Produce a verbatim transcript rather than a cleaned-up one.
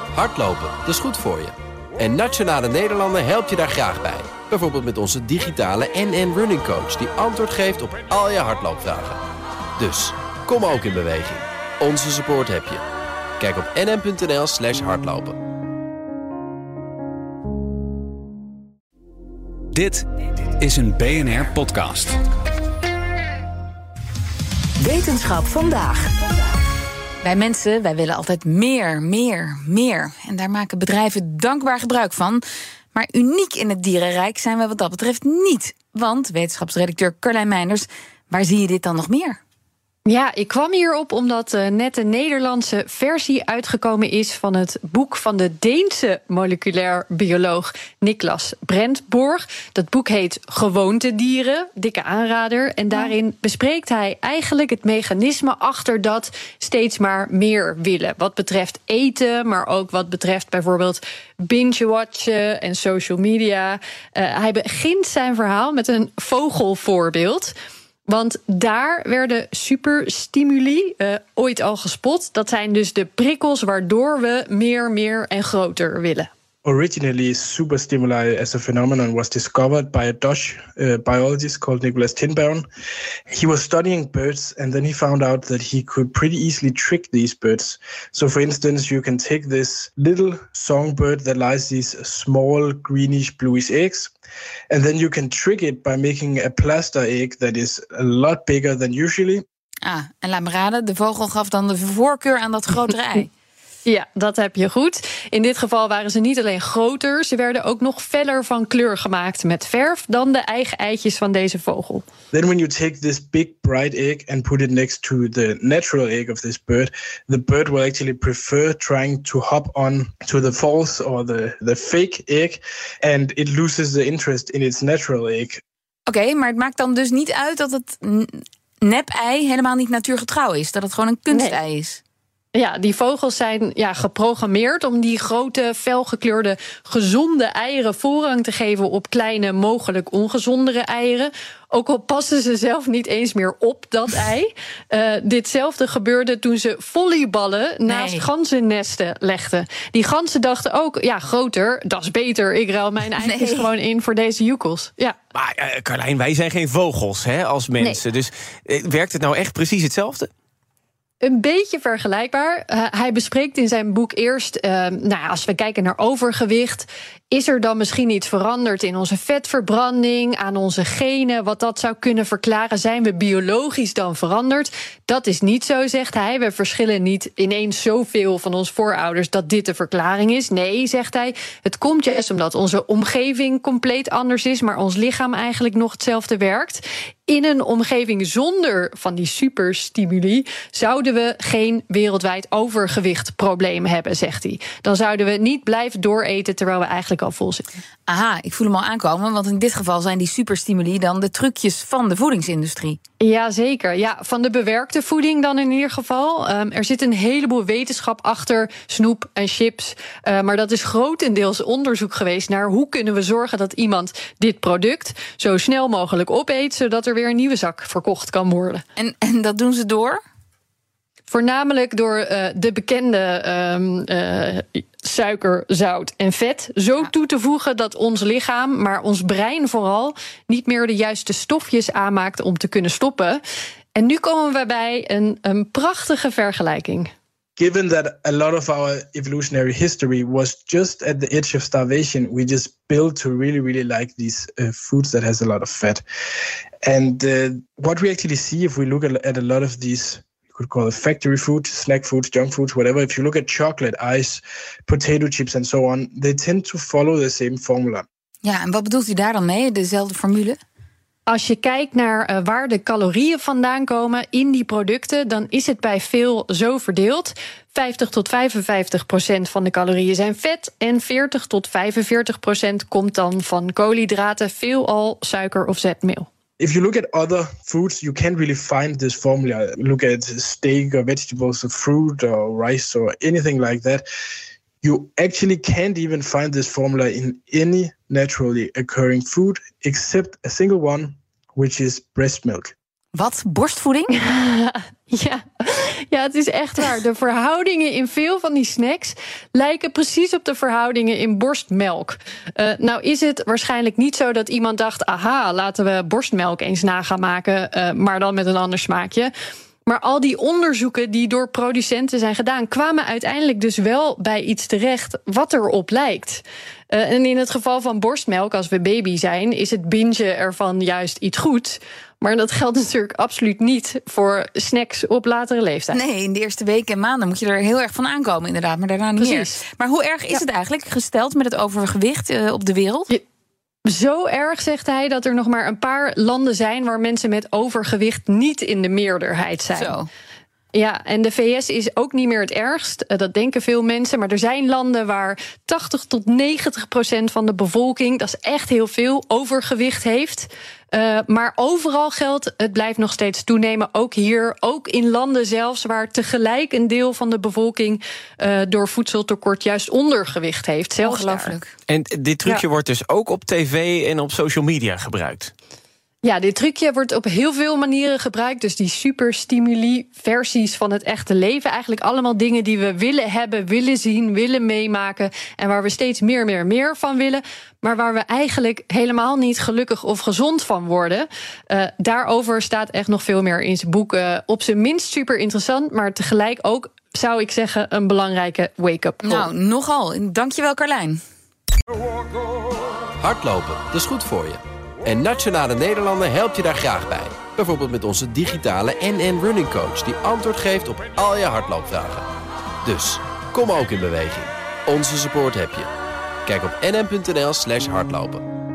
Hardlopen, dat is goed voor je. En Nationale Nederlanden helpt je daar graag bij. Bijvoorbeeld met onze digitale N N Running Coach... die antwoord geeft op al je hardloopvragen. Dus, kom ook in beweging. Onze support heb je. Kijk op nn.nl slash hardlopen. Dit is een B N R-podcast. Wetenschap vandaag. Wij mensen, wij willen altijd meer, meer, meer. En daar maken bedrijven dankbaar gebruik van. Maar uniek in het dierenrijk zijn we wat dat betreft niet. Want, wetenschapsredacteur Carlijn Meinders, waar zie je dit dan nog meer? Ja, ik kwam hierop omdat uh, net een Nederlandse versie uitgekomen is van het boek van de Deense moleculair bioloog Niklas Brentborg. Dat boek heet Gewoontedieren, dikke aanrader. En daarin bespreekt hij eigenlijk het mechanisme achter dat steeds maar meer willen. Wat betreft eten, maar ook wat betreft bijvoorbeeld binge-watchen en social media. Uh, hij begint zijn verhaal met een vogelvoorbeeld. Want daar werden superstimuli uh, ooit al gespot. Dat zijn dus de prikkels waardoor we meer, meer en groter willen. Originally, superstimuli as a phenomenon was discovered by a Dutch uh, biologist called Nicolas Tinbergen. He was studying birds and then he found out that he could pretty easily trick these birds. So for instance, you can take this little songbird that lays these small greenish bluish eggs, and then you can trick it by making a plaster egg that is a lot bigger than usually. Ah, en laat me raden, de vogel gaf dan de voorkeur aan dat grotere ei. Ja, dat heb je goed. In dit geval waren ze niet alleen groter, ze werden ook nog feller van kleur gemaakt met verf dan de eigen eitjes van deze vogel. Then when you take this big bright egg and put it next to the natural egg of this bird, the bird will actually prefer trying to hop on to the false or the, the fake egg, and it loses the interest in its natural egg. Oké, okay, maar het maakt dan dus niet uit dat het nep-ei helemaal niet natuurgetrouw is, dat het gewoon een kunstei nee. is. Ja, die vogels zijn ja, geprogrammeerd om die grote, felgekleurde, gezonde eieren voorrang te geven op kleine, mogelijk ongezondere eieren. Ook al passen ze zelf niet eens meer op dat ei. Uh, ditzelfde gebeurde toen ze volleyballen nee. naast ganzennesten legden. Die ganzen dachten ook, ja, groter, dat is beter. Ik ruil mijn eitjes nee. gewoon in voor deze joekels. Ja. Maar uh, Carlijn, wij zijn geen vogels hè, als mensen. Nee. Dus uh, werkt het nou echt precies hetzelfde? Een beetje vergelijkbaar. Uh, hij bespreekt in zijn boek eerst, uh, nou, als we kijken naar overgewicht, is er dan misschien iets veranderd in onze vetverbranding, aan onze genen, wat dat zou kunnen verklaren? Zijn we biologisch dan veranderd? Dat is niet zo, zegt hij. We verschillen niet ineens zoveel van onze voorouders dat dit de verklaring is. Nee, zegt hij, het komt juist omdat onze omgeving compleet anders is, maar ons lichaam eigenlijk nog hetzelfde werkt. In een omgeving zonder van die superstimuli zouden we geen wereldwijd overgewichtprobleem hebben, zegt hij. Dan zouden we niet blijven dooreten terwijl we eigenlijk al vol zitten. Aha, ik voel hem al aankomen, want in dit geval zijn die superstimuli dan de trucjes van de voedingsindustrie. Jazeker, ja, van de bewerkte voeding dan in ieder geval. Um, er zit een heleboel wetenschap achter snoep en chips. Uh, maar dat is grotendeels onderzoek geweest naar hoe kunnen we zorgen dat iemand dit product zo snel mogelijk opeet, zodat er weer een nieuwe zak verkocht kan worden. En, en dat doen ze door? Voornamelijk door uh, de bekende um, uh, suiker, zout en vet zo ja. toe te voegen dat ons lichaam, maar ons brein vooral, niet meer de juiste stofjes aanmaakt om te kunnen stoppen. En nu komen we bij een, een prachtige vergelijking. Given that a lot of our evolutionary history was just at the edge of starvation, we just built to really, really like these uh, foods that has a lot of fat. And uh, what we actually see if we look at, at a lot of these, you could call it factory food, snack foods, junk foods, whatever. If you look at chocolate, ice, potato chips and so on, they tend to follow the same formula. Ja, en wat bedoelt u daar dan mee, dezelfde formule? Als je kijkt naar uh, waar de calorieën vandaan komen in die producten, dan is het bij veel zo verdeeld. vijftig tot vijfenvijftig procent van de calorieën zijn vet en veertig tot vijfenveertig procent komt dan van koolhydraten, veelal suiker of zetmeel. If you look at other foods, you can't really find this formula. Look at steak or vegetables or fruit or rice or anything like that. You actually can't even find this formula in any naturally occurring food except a single one, which is breast milk. Wat? Borstvoeding? Ja. ja, het is echt waar. De verhoudingen in veel van die snacks lijken precies op de verhoudingen in borstmelk. Uh, nou is het waarschijnlijk niet zo dat iemand dacht, aha, laten we borstmelk eens na gaan maken, uh, maar dan met een ander smaakje. Maar al die onderzoeken die door producenten zijn gedaan, kwamen uiteindelijk dus wel bij iets terecht wat erop lijkt. Uh, en in het geval van borstmelk, als we baby zijn, is het bingen ervan juist iets goeds. Maar dat geldt natuurlijk absoluut niet voor snacks op latere leeftijd. Nee, in de eerste weken en maanden moet je er heel erg van aankomen, inderdaad. Maar daarna niet Precies. meer. Maar hoe erg is Ja. het eigenlijk gesteld met het overgewicht uh, op de wereld? Je, zo erg, zegt hij, dat er nog maar een paar landen zijn waar mensen met overgewicht niet in de meerderheid zijn. Zo. Ja, en de V S is ook niet meer het ergst. Dat denken veel mensen. Maar er zijn landen waar tachtig tot negentig procent van de bevolking, dat is echt heel veel, overgewicht heeft. Uh, maar overal geldt, het blijft nog steeds toenemen. Ook hier, ook in landen zelfs waar tegelijk een deel van de bevolking uh, door voedseltekort juist ondergewicht heeft. Zelfs Ongelooflijk. En dit trucje Ja. wordt dus ook op tv en op social media gebruikt. Ja, dit trucje wordt op heel veel manieren gebruikt. Dus die superstimuli-versies van het echte leven. Eigenlijk allemaal dingen die we willen hebben, willen zien, willen meemaken. En waar we steeds meer, meer, meer van willen. Maar waar we eigenlijk helemaal niet gelukkig of gezond van worden. Uh, daarover staat echt nog veel meer in zijn boek. Uh, op zijn minst super interessant, maar tegelijk ook, zou ik zeggen, een belangrijke wake-up call. Nou, nogal. Dankjewel, Carlijn. Hardlopen, dat is goed voor je. En Nationale Nederlanden helpt je daar graag bij. Bijvoorbeeld met onze digitale N N Running Coach, die antwoord geeft op al je hardloopvragen. Dus, kom ook in beweging. Onze support heb je. Kijk op nn.nl slash hardlopen.